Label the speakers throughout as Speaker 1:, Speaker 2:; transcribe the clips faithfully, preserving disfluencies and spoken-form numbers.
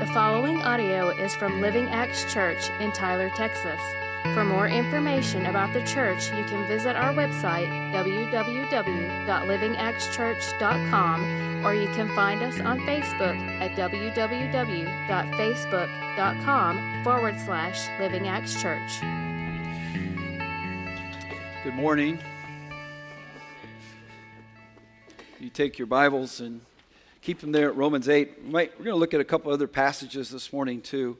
Speaker 1: The following audio is from Living Acts Church in Tyler, Texas. For more information about the church, you can visit our website, w w w dot living acts church dot com, or you can find us on Facebook at w w w dot facebook dot com forward slash Living Acts Church.
Speaker 2: Good morning. You take your Bibles and keep them there at Romans eight. We might, we're going to look at a couple other passages this morning too.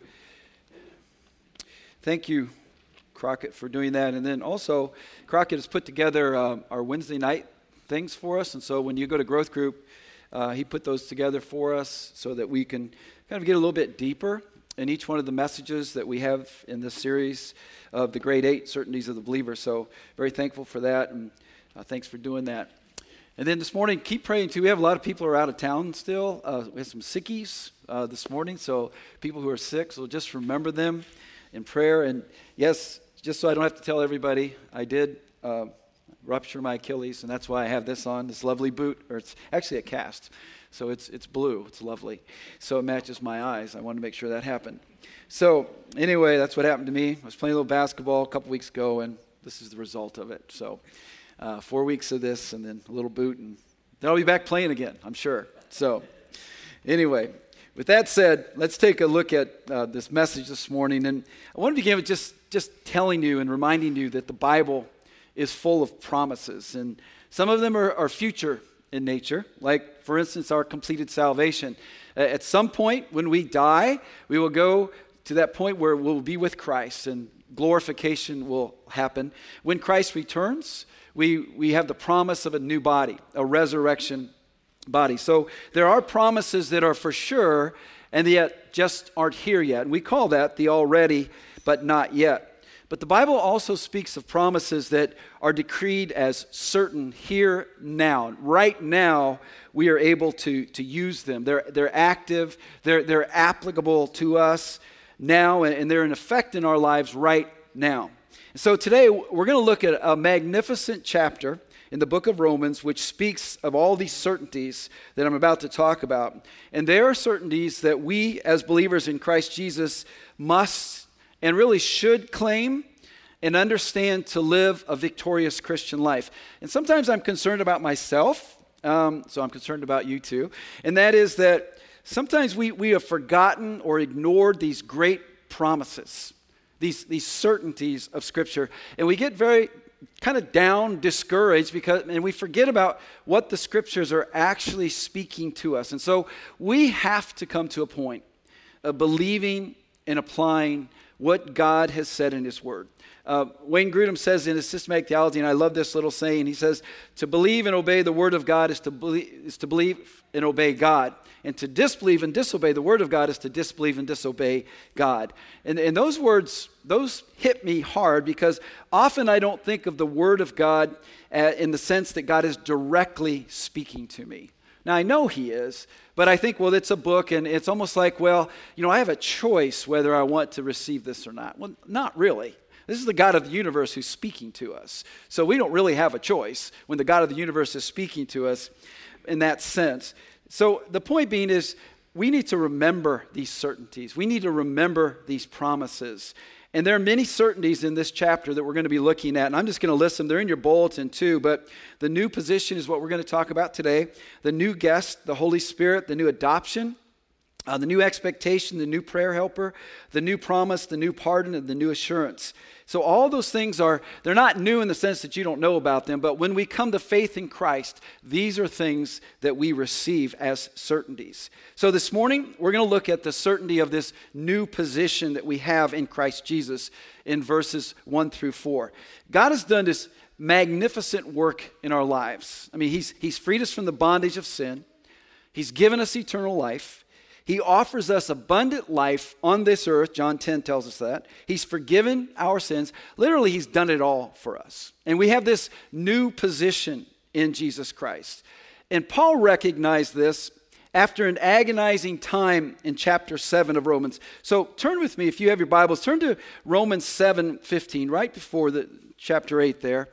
Speaker 2: Thank you, Crockett, for doing that. And then also, Crockett has put together uh, our Wednesday night things for us. And so when you go to Growth Group, uh, he put those together for us so that we can kind of get a little bit deeper in each one of the messages that we have in this series of the Grade eight, Certainties of the Believer. So very thankful for that, and uh, thanks for doing that. And then this morning, keep praying too. We have a lot of people who are out of town still. Uh, we have some sickies uh, this morning, so people who are sick, so just remember them in prayer. And yes, just so I don't have to tell everybody, I did uh, rupture my Achilles, and that's why I have this on, this lovely boot, or it's actually a cast. So it's it's blue, it's lovely. So it matches my eyes. I wanted to make sure that happened. So anyway, that's what happened to me. I was playing a little basketball a couple weeks ago, and this is the result of it. So uh, four weeks of this, and then a little boot, and then I'll be back playing again, I'm sure. So anyway, with that said, let's take a look at uh, this message this morning. And I want to begin with just, just telling you and reminding you that the Bible is full of promises. And some of them are, are future in nature, like, for instance, our completed salvation. Uh, at some point when we die, we will go to that point where we'll be with Christ and glorification will happen. When Christ returns, we, we have the promise of a new body, a resurrection body. So there are promises that are for sure and yet just aren't here yet. And we call that the already but not yet. But the Bible also speaks of promises that are decreed as certain here now. Right now, we are able to, to use them. They're, they're active, they're, they're applicable to us now, and they're in effect in our lives right now. So today, we're going to look at a magnificent chapter in the book of Romans, which speaks of all these certainties that I'm about to talk about. And there are certainties that we, as believers in Christ Jesus, must and really should claim and understand to live a victorious Christian life. And sometimes I'm concerned about myself, um, so I'm concerned about you too, and that is that sometimes we, we have forgotten or ignored these great promises, these, these certainties of Scripture, and we get very kind of down, discouraged, because and we forget about what the Scriptures are actually speaking to us. And so we have to come to a point of believing and applying what God has said in His Word. Uh, Wayne Grudem says in his systematic theology, and I love this little saying, he says, to believe and obey the Word of God is to believe, is to believe and obey God. And to disbelieve and disobey the Word of God is to disbelieve and disobey God. And, and those words, those hit me hard because often I don't think of the Word of God uh, in the sense that God is directly speaking to me. Now, I know He is, but I think, well, it's a book, and it's almost like, well, you know, I have a choice whether I want to receive this or not. Well, not really. This is the God of the universe who's speaking to us. So we don't really have a choice when the God of the universe is speaking to us in that sense. So the point being is we need to remember these certainties. We need to remember these promises. And there are many certainties in this chapter that we're going to be looking at. And I'm just going to list them. They're in your bulletin too. But the new position is what we're going to talk about today. The new guest, the Holy Spirit, the new adoption, uh, the new expectation, the new prayer helper, the new promise, the new pardon, and the new assurance. So all those things are, they're not new in the sense that you don't know about them, but when we come to faith in Christ, these are things that we receive as certainties. So this morning, we're going to look at the certainty of this new position that we have in Christ Jesus in verses one through four. God has done this magnificent work in our lives. I mean, he's, he's freed us from the bondage of sin. He's given us eternal life. He offers us abundant life on this earth. John ten tells us that. He's forgiven our sins. Literally, He's done it all for us. And we have this new position in Jesus Christ. And Paul recognized this after an agonizing time in chapter seven of Romans. So turn with me, if you have your Bibles, turn to Romans seven fifteen, right before the chapter eight there.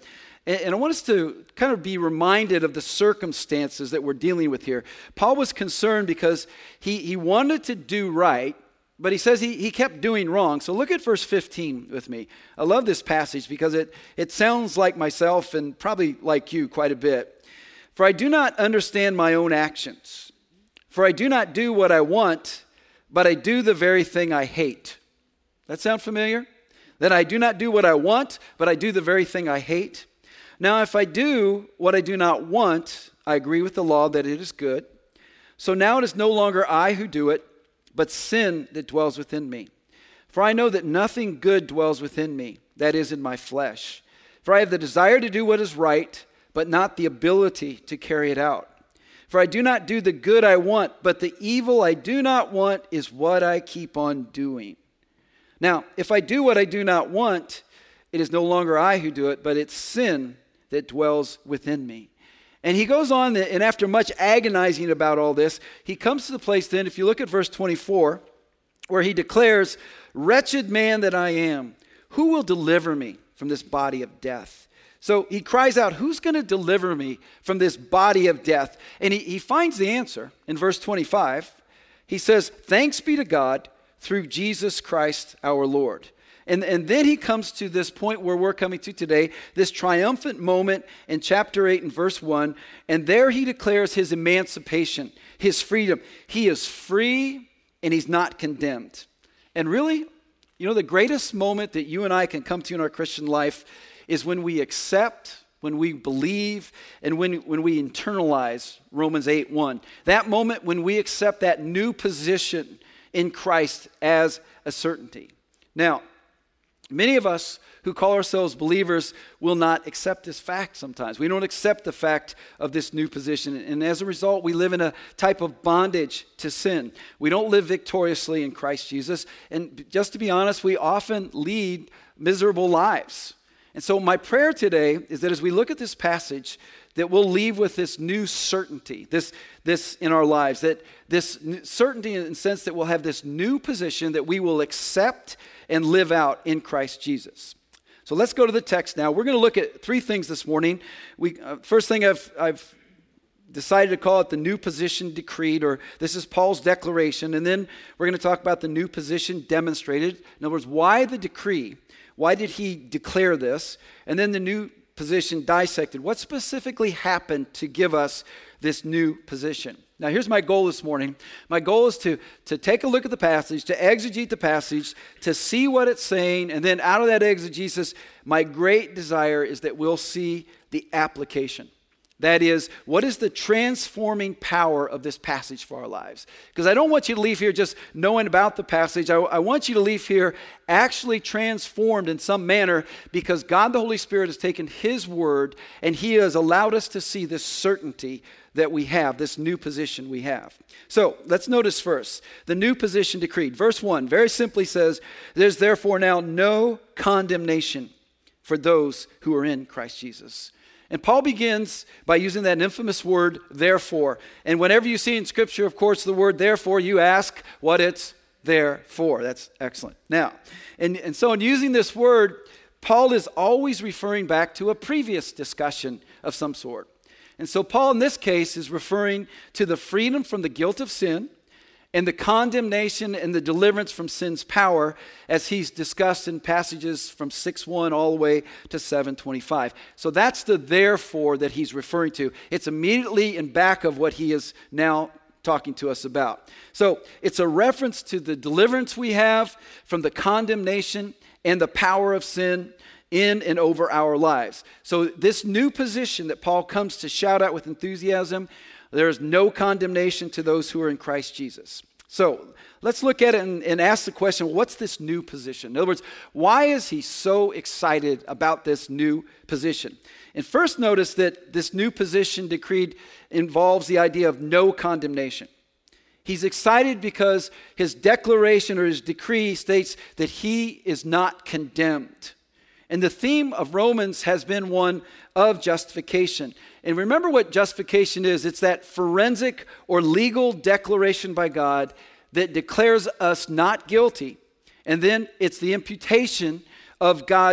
Speaker 2: And, and I want us to kind of be reminded of the circumstances that we're dealing with here. Paul was concerned because he, he wanted to do right, but he says he, he kept doing wrong. So look at verse fifteen with me. I love this passage because it, it sounds like myself and probably like you quite a bit. For I do not understand my own actions. For I do not do what I want, but I do the very thing I hate. That sound familiar? That I do not do what I want, but I do the very thing I hate. Now, if I do what I do not want, I agree with the law that it is good. So now it is no longer I who do it, but sin that dwells within me. For I know that nothing good dwells within me, that is in my flesh. For I have the desire to do what is right, but not the ability to carry it out. For I do not do the good I want, but the evil I do not want is what I keep on doing. Now, if I do what I do not want, it is no longer I who do it, but it's sin that dwells within me. And he goes on, and after much agonizing about all this, he comes to the place then, if you look at verse twenty-four, where he declares, "Wretched man that I am, who will deliver me from this body of death?" So he cries out, who's going to deliver me from this body of death? And he, he finds the answer in verse twenty-five. He says, "Thanks be to God through Jesus Christ our Lord." And, and then he comes to this point where we're coming to today, this triumphant moment in chapter eight and verse one. And there he declares his emancipation, his freedom. He is free and he's not condemned. And really, you know, the greatest moment that you and I can come to in our Christian life is when we accept, when we believe, and when, when we internalize Romans eight one. That moment when we accept that new position in Christ as a certainty. Now, many of us who call ourselves believers will not accept this fact sometimes. We don't accept the fact of this new position. And as a result, we live in a type of bondage to sin. We don't live victoriously in Christ Jesus. And just to be honest, we often lead miserable lives. And so my prayer today is that as we look at this passage, that we'll leave with this new certainty, this, this in our lives, that this certainty in the sense that we'll have this new position that we will accept and live out in Christ Jesus. So let's go to the text now. We're going to look at three things this morning. We uh, first thing I've, I've decided to call it the new position decreed, or this is Paul's declaration. And then we're going to talk about the new position demonstrated. In other words, why the decree? Why did he declare this? And then the new position dissected. What specifically happened to give us this new position? Now, here's my goal this morning. My goal is to, to take a look at the passage, to exegete the passage, to see what it's saying, and then out of that exegesis, my great desire is that we'll see the application. That is, what is the transforming power of this passage for our lives? Because I don't want you to leave here just knowing about the passage. I, I want you to leave here actually transformed in some manner because God the Holy Spirit has taken His word and He has allowed us to see this certainty that we have, this new position we have. So let's notice first, the new position decreed. Verse one very simply says, "There's therefore now no condemnation for those who are in Christ Jesus." And Paul begins by using that infamous word, therefore. And whenever you see in Scripture, of course, the word therefore, you ask what it's there for. That's excellent. Now, and, and so in using this word, Paul is always referring back to a previous discussion of some sort. And so Paul, in this case, is referring to the freedom from the guilt of sin and the condemnation and the deliverance from sin's power, as he's discussed in passages from six one all the way to seven twenty-five. So that's the therefore that he's referring to. It's immediately in back of what he is now talking to us about. So it's a reference to the deliverance we have from the condemnation and the power of sin in and over our lives. So this new position that Paul comes to shout out with enthusiasm, there is no condemnation to those who are in Christ Jesus. So let's look at it and, and ask the question, what's this new position? In other words, why is he so excited about this new position? And first notice that this new position decreed involves the idea of no condemnation. He's excited because his declaration or his decree states that he is not condemned. And the theme of Romans has been one of justification. And remember what justification is. It's that forensic or legal declaration by God that declares us not guilty. And then it's the imputation of God's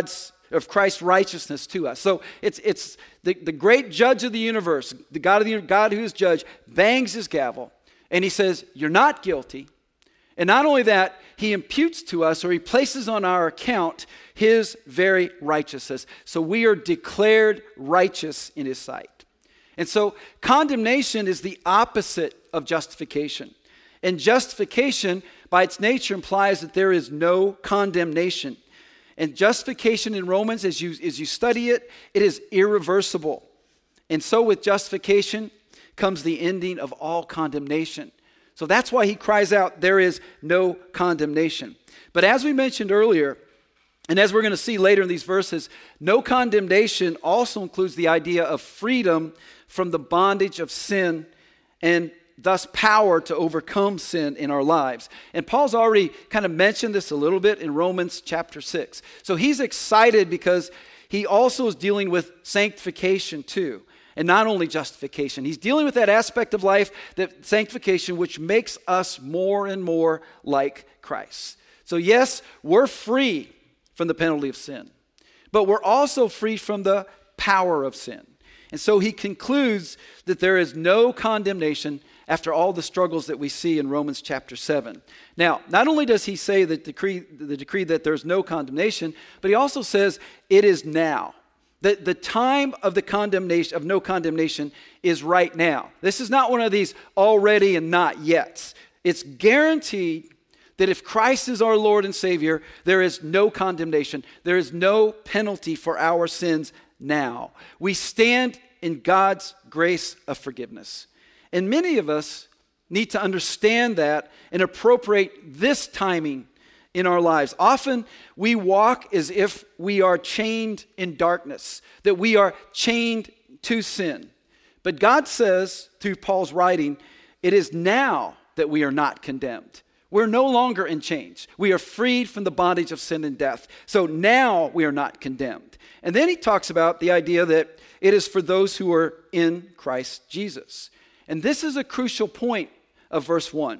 Speaker 2: of Christ's righteousness to us. So it's it's the, the great judge of the universe, the God of the God who is judge, bangs his gavel, and he says, you're not guilty. And not only that, he imputes to us, or he places on our account, his very righteousness. So we are declared righteous in his sight. And so condemnation is the opposite of justification. And justification, by its nature, implies that there is no condemnation. And justification in Romans, as you, as you study it, it is irreversible. And so with justification comes the ending of all condemnation. So that's why he cries out, there is no condemnation. But as we mentioned earlier, and as we're going to see later in these verses, no condemnation also includes the idea of freedom from the bondage of sin and thus power to overcome sin in our lives. And Paul's already kind of mentioned this a little bit in Romans chapter six. So he's excited because he also is dealing with sanctification too. And not only justification. He's dealing with that aspect of life, that sanctification, which makes us more and more like Christ. So yes, we're free from the penalty of sin, but we're also free from the power of sin. And so he concludes that there is no condemnation after all the struggles that we see in Romans chapter seven. Now, not only does he say the decree, the decree that there's no condemnation, but he also says it is now. The, the time of the condemnation, of no condemnation, is right now. This is not one of these already and not yet. It's guaranteed that if Christ is our Lord and Savior, there is no condemnation. There is no penalty for our sins now. We stand in God's grace of forgiveness. And many of us need to understand that and appropriate this timing in our lives. Often we walk as if we are chained in darkness, that we are chained to sin. But God says through Paul's writing, it is now that we are not condemned. We're no longer in chains. We are freed from the bondage of sin and death. So now we are not condemned. And then he talks about the idea that it is for those who are in Christ Jesus. And this is a crucial point of verse one.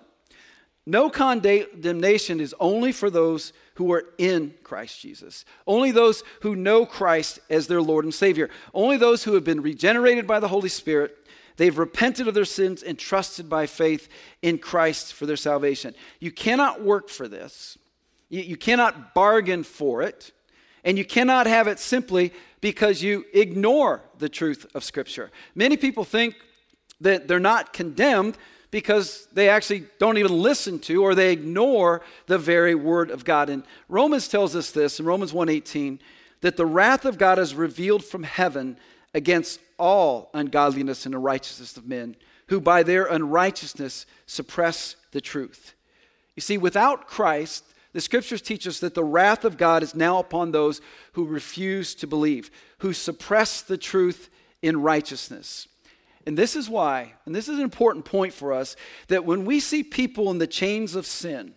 Speaker 2: No condemnation is only for those who are in Christ Jesus. Only those who know Christ as their Lord and Savior. Only those who have been regenerated by the Holy Spirit. They've repented of their sins and trusted by faith in Christ for their salvation. You cannot work for this. You, you cannot bargain for it. And you cannot have it simply because you ignore the truth of Scripture. Many people think that they're not condemned because they actually don't even listen to or they ignore the very word of God. And Romans tells us this in Romans one eighteen, that the wrath of God is revealed from heaven against all ungodliness and unrighteousness of men, who by their unrighteousness suppress the truth. You see, without Christ, the Scriptures teach us that the wrath of God is now upon those who refuse to believe, who suppress the truth in righteousness. And this is why, and this is an important point for us, that when we see people in the chains of sin,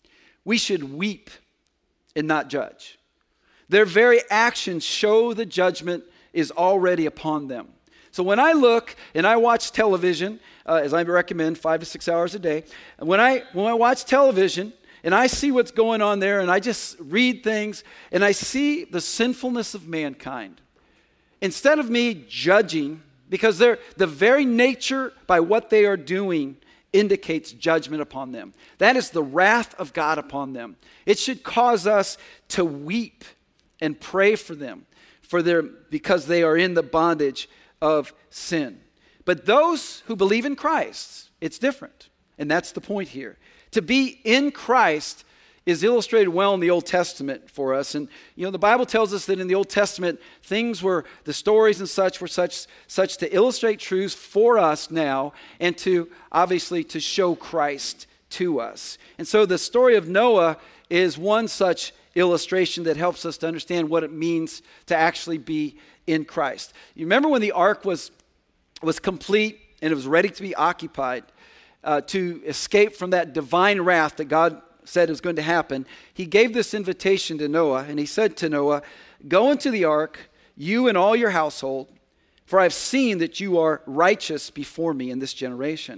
Speaker 2: we should weep and not judge. Their very actions show the judgment is already upon them. So when I look and I watch television, uh, as I recommend, five to six hours a day, and when I when I watch television and I see what's going on there and I just read things and I see the sinfulness of mankind, instead of me judging, because they're, the very nature by what they are doing indicates judgment upon them. That is the wrath of God upon them. It should cause us to weep and pray for them for their, because they are in the bondage of sin. But those who believe in Christ, it's different. And that's the point here. To be in Christ is illustrated well in the Old Testament for us. And, you know, the Bible tells us that in the Old Testament, things were, the stories and such were such, such to illustrate truths for us now and to, obviously, to show Christ to us. And so the story of Noah is one such illustration that helps us to understand what it means to actually be in Christ. You remember when the ark was, was complete and it was ready to be occupied, uh, to escape from that divine wrath that God said was going to happen, he gave this invitation to Noah, and he said to Noah, "Go into the ark, you and all your household, for I've seen that you are righteous before me in this generation."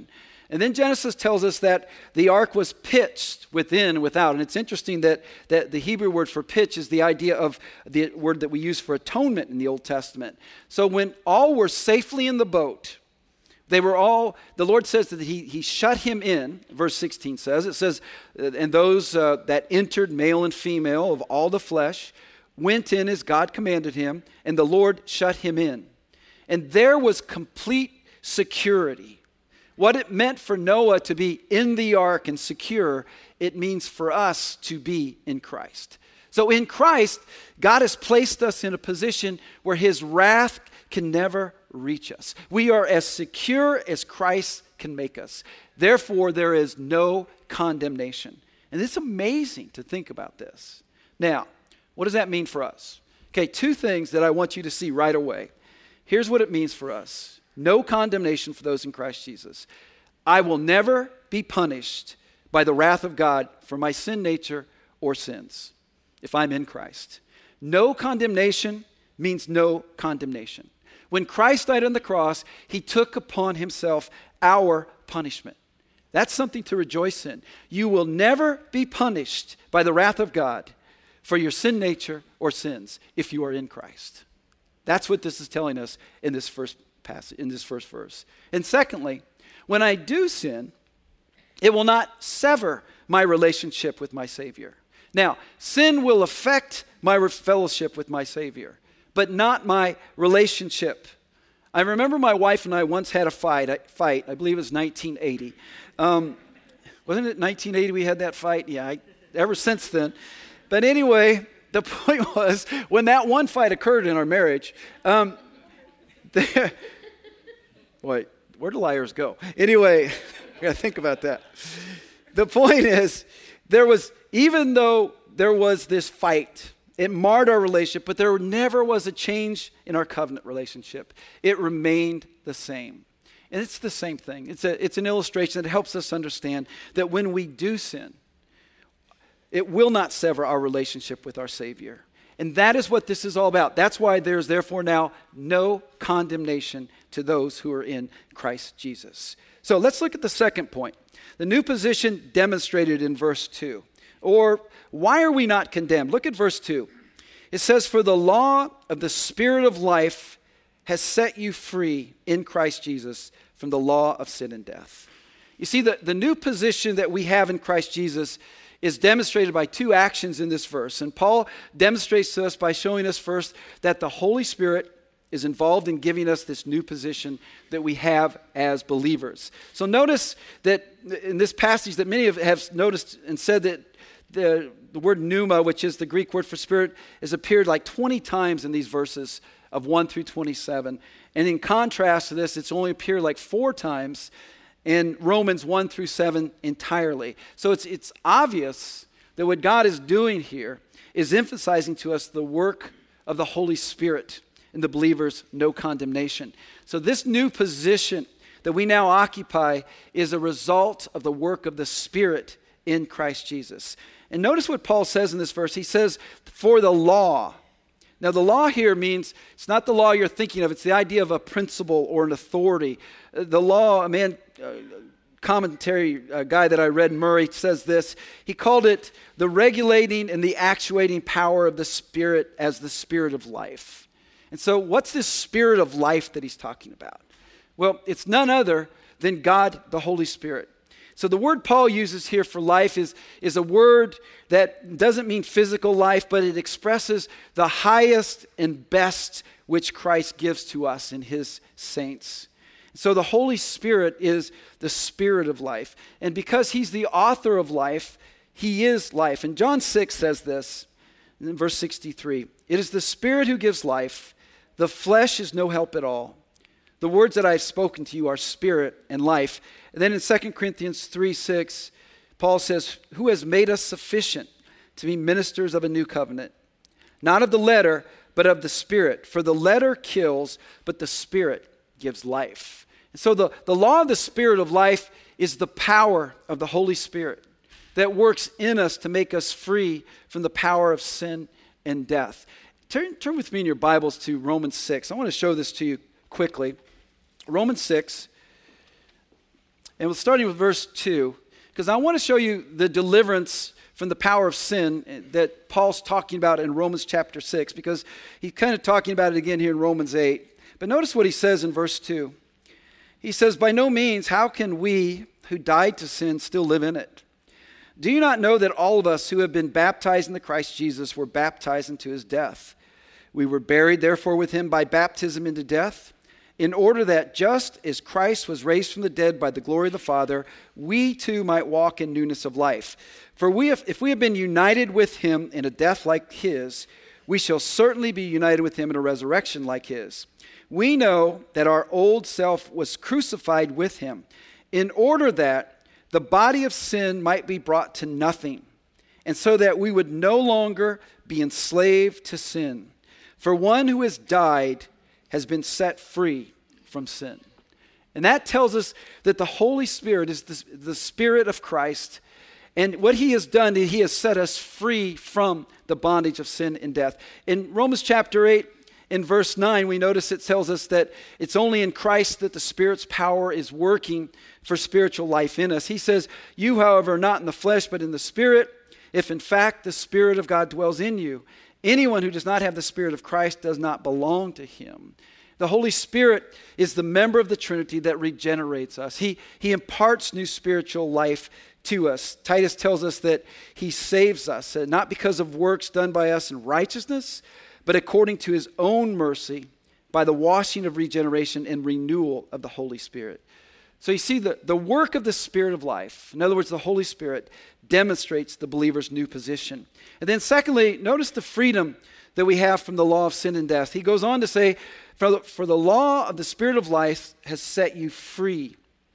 Speaker 2: And then Genesis tells us that the ark was pitched within and without. And it's interesting that, that the Hebrew word for pitch is the idea of the word that we use for atonement in the Old Testament. So when all were safely in the boat, they were all, the Lord says that he, he shut him in, verse sixteen says. It says, and those uh, that entered, male and female, of all the flesh, went in as God commanded him, and the Lord shut him in. And there was complete security. What it meant for Noah to be in the ark and secure, it means for us to be in Christ. So in Christ, God has placed us in a position where his wrath can never reach us. We are as secure as Christ can make us. Therefore, there is no condemnation. And it's amazing to think about this. Now, what does that mean for us? Okay, two things that I want you to see right away. Here's what it means for us. No condemnation for those in Christ Jesus. I will never be punished by the wrath of God for my sin nature or sins if I'm in Christ. No condemnation means no condemnation. When Christ died on the cross, he took upon himself our punishment. That's something to rejoice in. You will never be punished by the wrath of God for your sin nature or sins if you are in Christ. That's what this is telling us in this first passage, in this first verse. And secondly, when I do sin, it will not sever my relationship with my Savior. Now, sin will affect my fellowship with my Savior, but not my relationship. I remember my wife and I once had a fight. I, fight, I believe it was nineteen eighty. Um, wasn't it nineteen eighty we had that fight? Yeah, I, ever since then. But anyway, the point was, when that one fight occurred in our marriage, um, the, wait, where do liars go? Anyway, I got to think about that. The point is, there was, even though there was this fight, it marred our relationship, but there never was a change in our covenant relationship. It remained the same. And it's the same thing. It's a, it's an illustration that helps us understand that when we do sin, it will not sever our relationship with our Savior. And that is what this is all about. That's why there's therefore now no condemnation to those who are in Christ Jesus. So let's look at the second point. The new position demonstrated in verse two. Or why are we not condemned? Look at verse two. It says, for the law of the Spirit of life has set you free in Christ Jesus from the law of sin and death. You see, the, the new position that we have in Christ Jesus is demonstrated by two actions in this verse. And Paul demonstrates to us by showing us first that the Holy Spirit is involved in giving us this new position that we have as believers. So notice that in this passage that many have noticed and said that the, the word pneuma, which is the Greek word for spirit, has appeared like twenty times in these verses of one through twenty-seven. And in contrast to this, it's only appeared like four times in Romans one through seven entirely. So it's it's obvious that what God is doing here is emphasizing to us the work of the Holy Spirit in the believer's no condemnation. So this new position that we now occupy is a result of the work of the Spirit in Christ Jesus. And notice what Paul says in this verse. He says, for the law. Now, the law here means it's not the law you're thinking of. It's the idea of a principle or an authority. The law, a man, uh, commentary uh, guy that I read, Murray, says this. He called it the regulating and the actuating power of the Spirit as the Spirit of life. And so what's this Spirit of life that he's talking about? Well, it's none other than God, the Holy Spirit. So the word Paul uses here for life is, is a word that doesn't mean physical life, but it expresses the highest and best which Christ gives to us in his saints. So the Holy Spirit is the Spirit of life. And because he's the author of life, he is life. And John six says this in verse sixty-three. It is the Spirit who gives life. The flesh is no help at all. The words that I have spoken to you are spirit and life. And then in Second Corinthians three six, Paul says, who has made us sufficient to be ministers of a new covenant? Not of the letter, but of the Spirit. For the letter kills, but the Spirit gives life. And so the, the law of the Spirit of life is the power of the Holy Spirit that works in us to make us free from the power of sin and death. Turn, turn with me in your Bibles to Romans six. I want to show this to you quickly. Romans six. And we're starting with verse two, because I want to show you the deliverance from the power of sin that Paul's talking about in Romans chapter six, because he's kind of talking about it again here in Romans eight. But notice what he says in verse two. He says, by no means, how can we who died to sin still live in it? Do you not know that all of us who have been baptized into Christ Jesus were baptized into his death? We were buried, therefore, with him by baptism into death, in order that just as Christ was raised from the dead by the glory of the Father, we too might walk in newness of life. For we have, if we have been united with him in a death like his, we shall certainly be united with him in a resurrection like his. We know that our old self was crucified with him, in order that the body of sin might be brought to nothing, and so that we would no longer be enslaved to sin. For one who has died has been set free from sin. And that tells us that the Holy Spirit is the, the Spirit of Christ. And what he has done, he has set us free from the bondage of sin and death. In Romans chapter eight, in verse nine, we notice it tells us that it's only in Christ that the Spirit's power is working for spiritual life in us. He says, you, however, are not in the flesh, but in the Spirit, if in fact the Spirit of God dwells in you. Anyone who does not have the Spirit of Christ does not belong to him. The Holy Spirit is the member of the Trinity that regenerates us. He, he imparts new spiritual life to us. Titus tells us that he saves us, uh, not because of works done by us in righteousness, but according to his own mercy, by the washing of regeneration and renewal of the Holy Spirit. So you see, the, the work of the Spirit of life, in other words, the Holy Spirit, demonstrates the believer's new position. And then secondly, notice the freedom that we have from the law of sin and death. He goes on to say, for the, for the law of the Spirit of life has set you free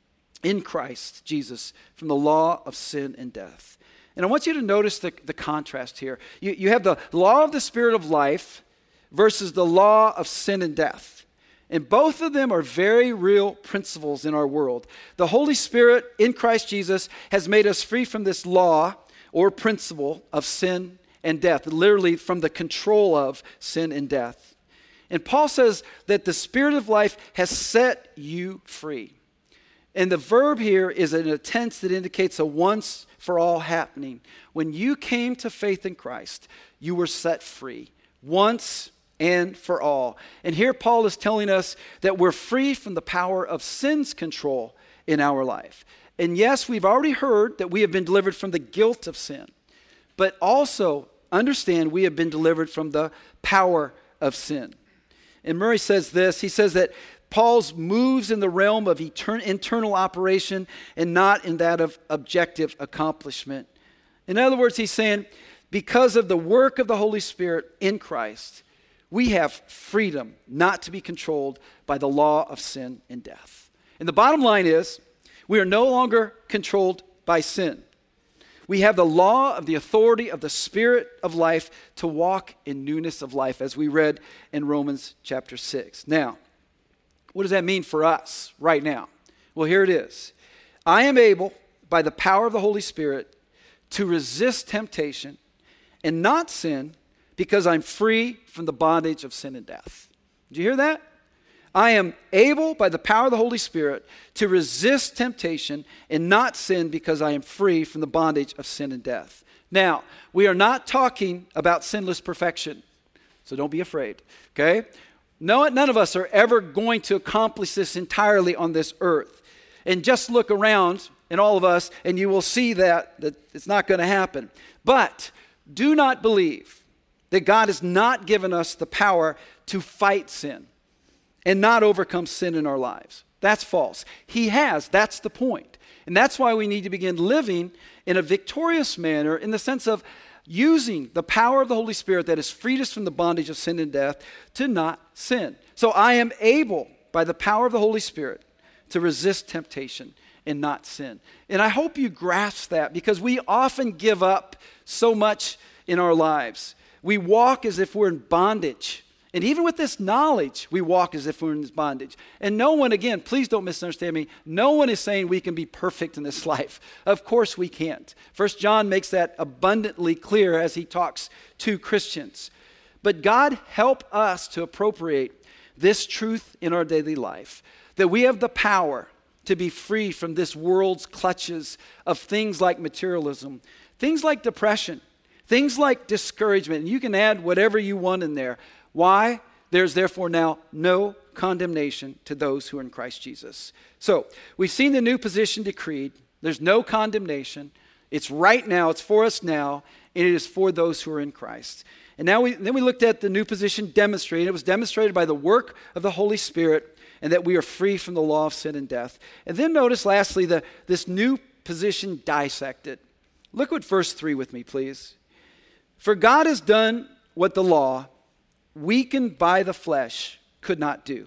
Speaker 2: in Christ Jesus from the law of sin and death. And I want you to notice the, the contrast here. You, you have the law of the Spirit of life versus the law of sin and death. And both of them are very real principles in our world. The Holy Spirit in Christ Jesus has made us free from this law or principle of sin and death, literally from the control of sin and death. And Paul says that the Spirit of life has set you free. And the verb here is in a tense that indicates a once for all happening. When you came to faith in Christ, you were set free once and for all. And here Paul is telling us that we're free from the power of sin's control in our life. And yes, we've already heard that we have been delivered from the guilt of sin, but also understand we have been delivered from the power of sin. And Murray says this, he says that Paul's moves in the realm of etern- internal operation and not in that of objective accomplishment. In other words, he's saying, because of the work of the Holy Spirit in Christ, we have freedom not to be controlled by the law of sin and death. And the bottom line is, we are no longer controlled by sin. We have the law of the authority of the Spirit of life to walk in newness of life, as we read in Romans chapter six. Now, what does that mean for us right now? Well, here it is. I am able, by the power of the Holy Spirit, to resist temptation and not sin because I'm free from the bondage of sin and death. Did you hear that? I am able, by the power of the Holy Spirit, to resist temptation and not sin because I am free from the bondage of sin and death. Now, we are not talking about sinless perfection, so don't be afraid, okay? No, none of us are ever going to accomplish this entirely on this earth. And just look around in all of us and you will see that, that it's not going to happen. But do not believe that God has not given us the power to fight sin and not overcome sin in our lives. That's false. He has. That's the point. And that's why we need to begin living in a victorious manner in the sense of using the power of the Holy Spirit that has freed us from the bondage of sin and death to not sin. So I am able, by the power of the Holy Spirit, to resist temptation and not sin. And I hope you grasp that, because we often give up so much in our lives. We walk as if we're in bondage. And even with this knowledge, we walk as if we're in this bondage. And no one, again, please don't misunderstand me, no one is saying we can be perfect in this life. Of course we can't. First John makes that abundantly clear as he talks to Christians. But God help us to appropriate this truth in our daily life, that we have the power to be free from this world's clutches of things like materialism, things like depression, things like discouragement. And you can add whatever you want in there. Why? There's therefore now no condemnation to those who are in Christ Jesus. So we've seen the new position decreed. There's no condemnation. It's right now. It's for us now. And it is for those who are in Christ. And now we then we looked at the new position demonstrated. It was demonstrated by the work of the Holy Spirit, and that we are free from the law of sin and death. And then notice lastly the this new position dissected. Look at verse three with me, please. For God has done what the law, weakened by the flesh, could not do.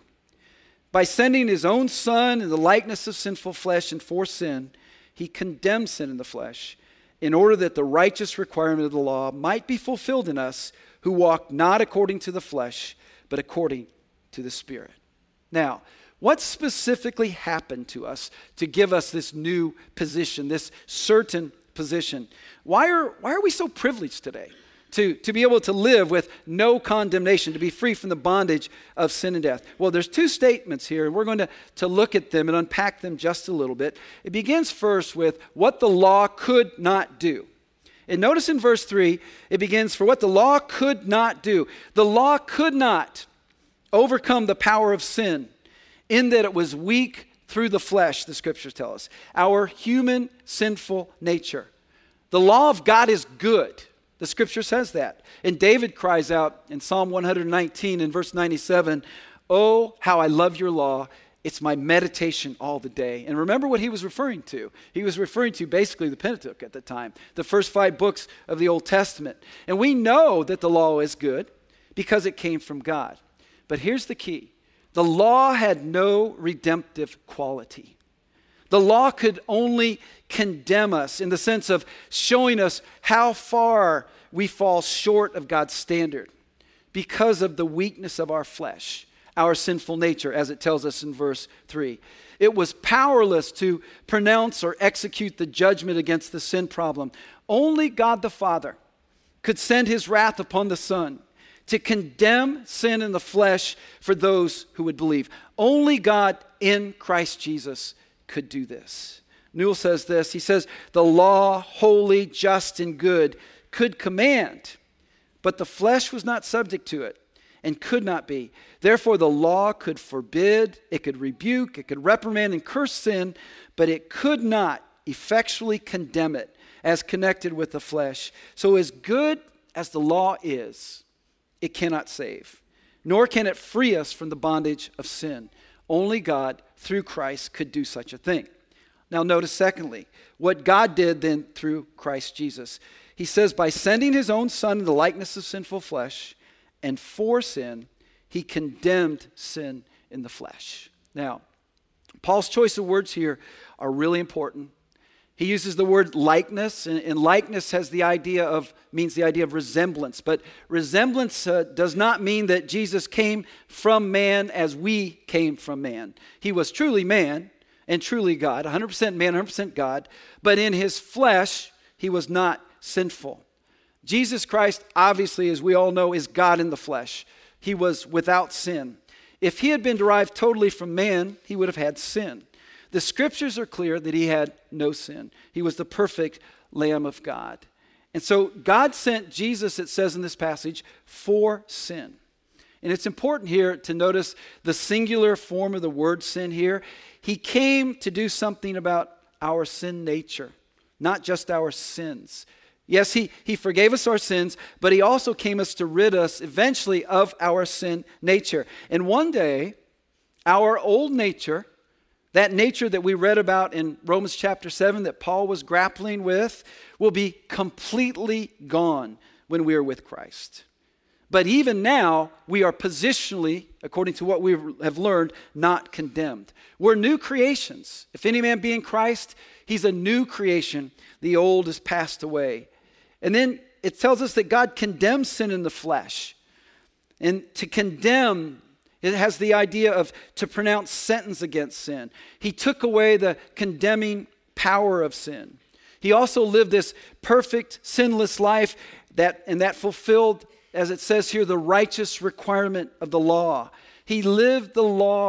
Speaker 2: By sending his own Son in the likeness of sinful flesh and for sin, he condemned sin in the flesh, in order that the righteous requirement of the law might be fulfilled in us, who walk not according to the flesh, but according to the Spirit. Now, what specifically happened to us to give us this new position, this certain position? Why are, why are we so privileged today to, to be able to live with no condemnation, to be free from the bondage of sin and death? Well, there's two statements here, and we're going to, to look at them and unpack them just a little bit. It begins first with what the law could not do. And notice in verse three, it begins, for what the law could not do. The law could not overcome the power of sin, in that it was weak through the flesh, the scriptures tell us. Our human sinful nature. The law of God is good. The scripture says that. And David cries out in Psalm one nineteen in verse ninety-seven, "Oh, how I love your law. It's my meditation all the day." And remember what he was referring to. He was referring to basically the Pentateuch at the time, the first five books of the Old Testament. And we know that the law is good because it came from God. But here's the key. The law had no redemptive quality. The law could only condemn us in the sense of showing us how far we fall short of God's standard because of the weakness of our flesh, our sinful nature, as it tells us in verse three. It was powerless to pronounce or execute the judgment against the sin problem. Only God the Father could send his wrath upon the Son to condemn sin in the flesh for those who would believe. Only God in Christ Jesus could do this. Newell says this. He says, the law, holy, just, and good, could command, but the flesh was not subject to it and could not be. Therefore, the law could forbid, it could rebuke, it could reprimand and curse sin, but it could not effectually condemn it as connected with the flesh. So as good as the law is, it cannot save, nor can it free us from the bondage of sin. Only God, through Christ, could do such a thing. Now notice secondly, what God did then through Christ Jesus. He says, by sending his own Son in the likeness of sinful flesh, and for sin, he condemned sin in the flesh. Now, Paul's choice of words here are really important. He uses the word likeness, and, and likeness has the idea of, means the idea of resemblance. But resemblance uh, does not mean that Jesus came from man as we came from man. He was truly man and truly God, one hundred percent man, one hundred percent God. But in his flesh, he was not sinful. Jesus Christ, obviously, as we all know, is God in the flesh. He was without sin. If he had been derived totally from man, he would have had sin. The scriptures are clear that he had no sin. He was the perfect Lamb of God. And so God sent Jesus, it says in this passage, for sin. And it's important here to notice the singular form of the word sin here. He came to do something about our sin nature, not just our sins. Yes, he, he forgave us our sins, but he also came us to rid us eventually of our sin nature. And one day, our old nature, that nature that we read about in Romans chapter seven that Paul was grappling with, will be completely gone when we are with Christ. But even now, we are positionally, according to what we have learned, not condemned. We're new creations. If any man be in Christ, he's a new creation. The old is passed away. And then it tells us that God condemns sin in the flesh. And to condemn, it has the idea of to pronounce sentence against sin. He took away the condemning power of sin. He also lived this perfect, sinless life that, and that fulfilled, as it says here, the righteous requirement of the law. He lived the law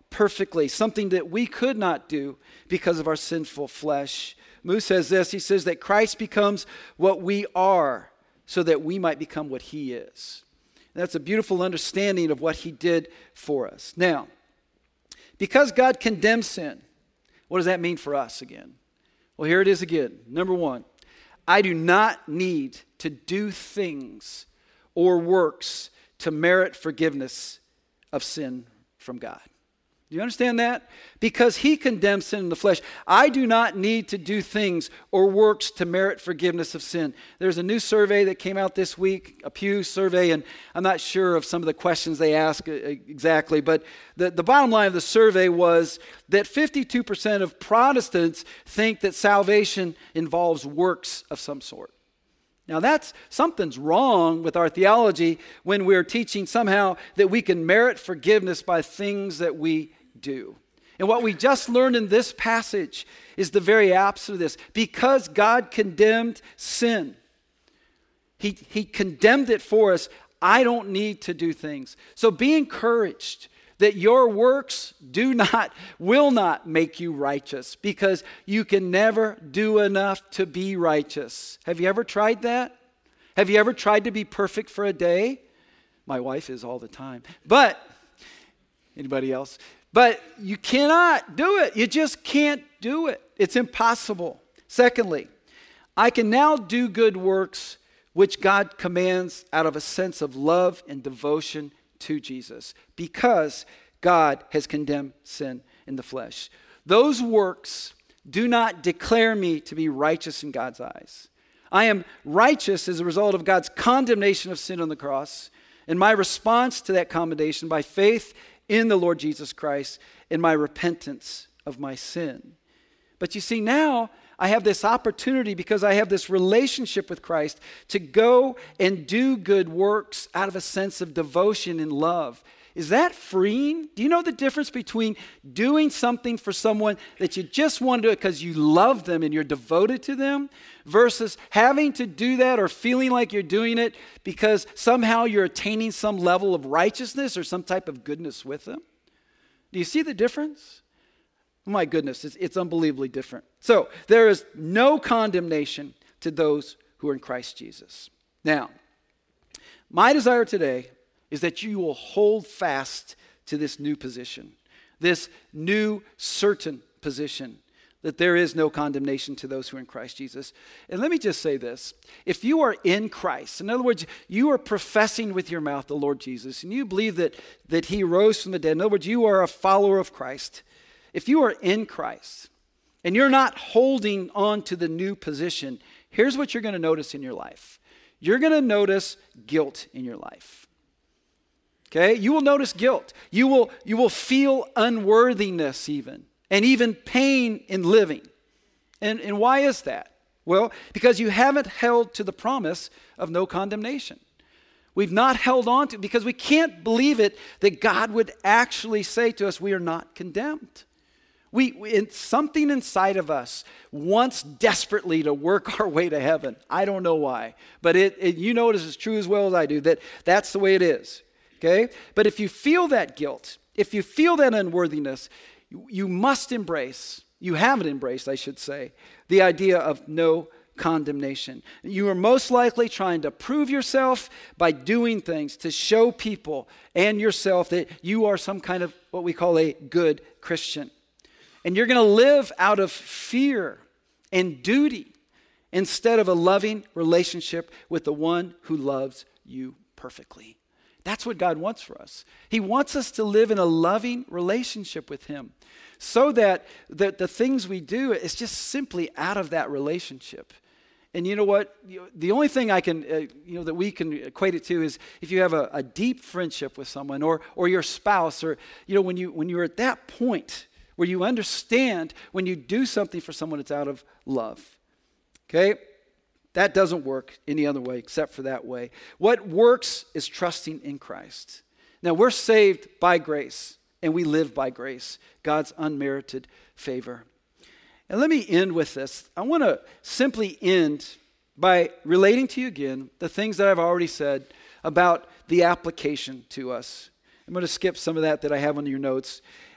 Speaker 2: perfectly, something that we could not do because of our sinful flesh. Moose says this, he says that Christ becomes what we are so that we might become what he is. And that's a beautiful understanding of what he did for us. Now, because God condemns sin, what does that mean for us again? Well, here it is again. Number one, I do not need to do things or works to merit forgiveness of sin from God. Do you understand that? Because he condemns sin in the flesh. I do not need to do things or works to merit forgiveness of sin. There's a new survey that came out this week, a Pew survey, and I'm not sure of some of the questions they ask exactly, but the, the bottom line of the survey was that fifty-two percent of Protestants think that salvation involves works of some sort. Now that's, something's wrong with our theology when we're teaching somehow that we can merit forgiveness by things that we do. And what we just learned in this passage is the very opposite of this. Because God condemned sin, he, he condemned it for us. I don't need to do things. So be encouraged that your works do not, will not make you righteous, because you can never do enough to be righteous. Have you ever tried that? Have you ever tried to be perfect for a day? My wife is all the time. But, anybody else? But you cannot do it. You just can't do it. It's impossible. Secondly, I can now do good works which God commands out of a sense of love and devotion to Jesus, because God has condemned sin in the flesh. Those works do not declare me to be righteous in God's eyes. I am righteous as a result of God's condemnation of sin on the cross, and my response to that commendation by faith in the Lord Jesus Christ and my repentance of my sin. But you see, now I have this opportunity, because I have this relationship with Christ, to go and do good works out of a sense of devotion and love. Is that freeing? Do you know the difference between doing something for someone that you just want to do it because you love them and you're devoted to them, versus having to do that or feeling like you're doing it because somehow you're attaining some level of righteousness or some type of goodness with them? Do you see the difference? My goodness, it's, it's unbelievably different. So there is no condemnation to those who are in Christ Jesus. Now, my desire today is that you will hold fast to this new position, this new certain position, that there is no condemnation to those who are in Christ Jesus. And let me just say this. If you are in Christ, in other words, you are professing with your mouth the Lord Jesus, and you believe that, that he rose from the dead, in other words, you are a follower of Christ. If you are in Christ and you're not holding on to the new position, here's what you're going to notice in your life. You're going to notice guilt in your life. Okay? You will notice guilt. You will, you will feel unworthiness even, and even pain in living. And, and why is that? Well, because you haven't held to the promise of no condemnation. We've not held on to it because we can't believe it that God would actually say to us, we are not condemned. We, we it's something inside of us wants desperately to work our way to heaven. I don't know why, but it, it you know it is as true as well as I do, that that's the way it is. Okay? But if you feel that guilt, if you feel that unworthiness, you, you must embrace, you haven't embraced, I should say, the idea of no condemnation. You are most likely trying to prove yourself by doing things to show people and yourself that you are some kind of what we call a good Christian. And you're going to live out of fear and duty instead of a loving relationship with the one who loves you perfectly. That's what God wants for us. He wants us to live in a loving relationship with him, so that the, the things we do is just simply out of that relationship. And you know what? The only thing I can, uh, you know, that we can equate it to is if you have a, a deep friendship with someone, or or your spouse, or you know, when you when you're at that point where you understand when you do something for someone, it's out of love. Okay? That doesn't work any other way except for that way. What works is trusting in Christ. Now, we're saved by grace, and we live by grace, God's unmerited favor. And let me end with this. I want to simply end by relating to you again the things that I've already said about the application to us. I'm going to skip some of that that I have on your notes.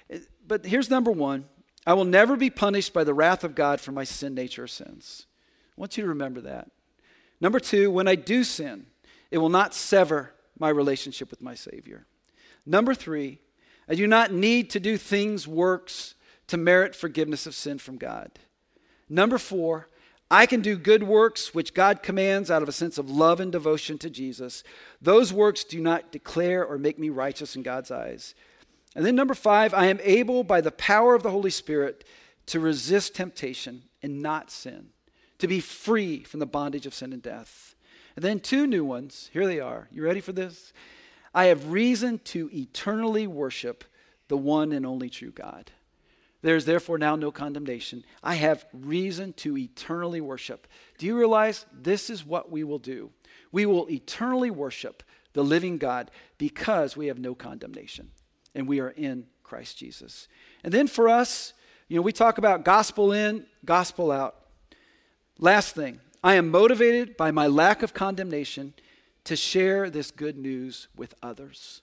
Speaker 2: but here's number one. I will never be punished by the wrath of God for my sin nature or sins. I want you to remember that. Number two, when I do sin, it will not sever my relationship with my Savior. Number three, I do not need to do things, works, to merit forgiveness of sin from God. Number four, I can do good works which God commands out of a sense of love and devotion to Jesus. Those works do not declare or make me righteous in God's eyes. And then number five, I am able by the power of the Holy Spirit to resist temptation and not sin, to be free from the bondage of sin and death. And then two new ones, here they are. You ready for this? I have reason to eternally worship the one and only true God. There is therefore now no condemnation. I have reason to eternally worship. Do you realize this is what we will do? We will eternally worship the living God because we have no condemnation and we are in Christ Jesus. And then for us, you know, we talk about gospel in, gospel out. Last thing, I am motivated by my lack of condemnation to share this good news with others.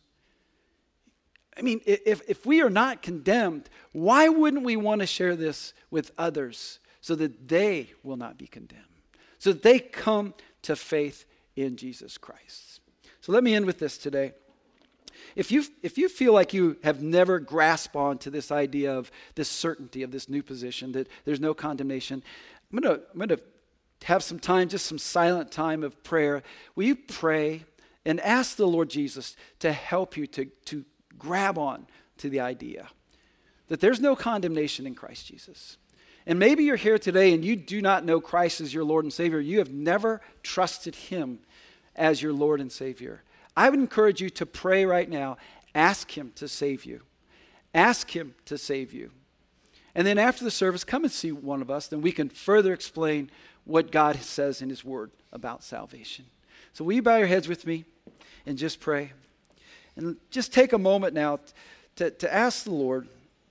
Speaker 2: I mean, if, if we are not condemned, why wouldn't we want to share this with others so that they will not be condemned, so that they come to faith in Jesus Christ? So let me end with this today. If you, if you feel like you have never grasped onto this idea of this certainty of this new position, that there's no condemnation, I'm going to I'm going to have some time, just some silent time of prayer. Will you pray and ask the Lord Jesus to help you to, to grab on to the idea that there's no condemnation in Christ Jesus? And maybe you're here today and you do not know Christ as your Lord and Savior. You have never trusted him as your Lord and Savior. I would encourage you to pray right now. Ask him to save you. Ask him to save you. And then after the service, come and see one of us. Then we can further explain what God says in his word about salvation. So will you bow your heads with me and just pray? And just take a moment now to, to ask the Lord,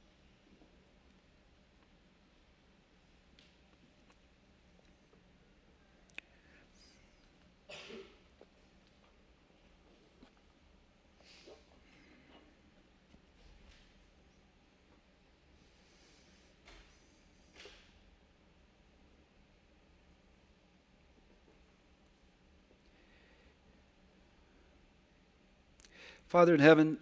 Speaker 2: Father in heaven,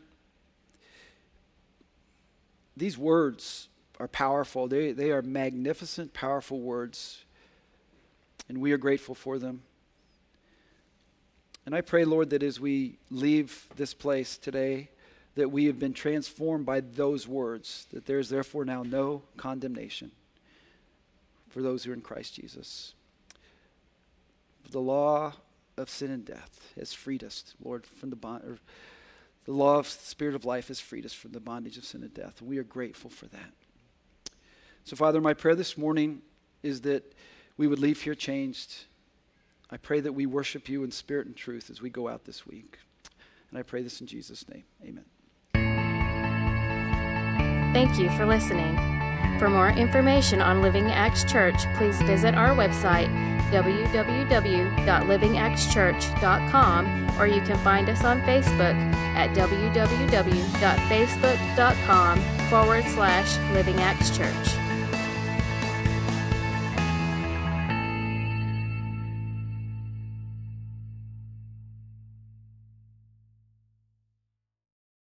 Speaker 2: these words are powerful. They, they are magnificent, powerful words, and we are grateful for them. And I pray, Lord, that as we leave this place today, that we have been transformed by those words, that there is therefore now no condemnation for those who are in Christ Jesus. The law of sin and death has freed us, Lord, from the bond. Or, The law of the Spirit of life has freed us from the bondage of sin and death. And we are grateful for that. So, Father, my prayer this morning is that we would leave here changed. I pray that we worship you in spirit and truth as we go out this week. And I pray this in Jesus' name. Amen.
Speaker 1: Thank you for listening. For more information on Living Acts Church, please visit our website, w w w dot living acts church dot com, or you can find us on Facebook at w w w dot facebook dot com forward slash Living Acts Church.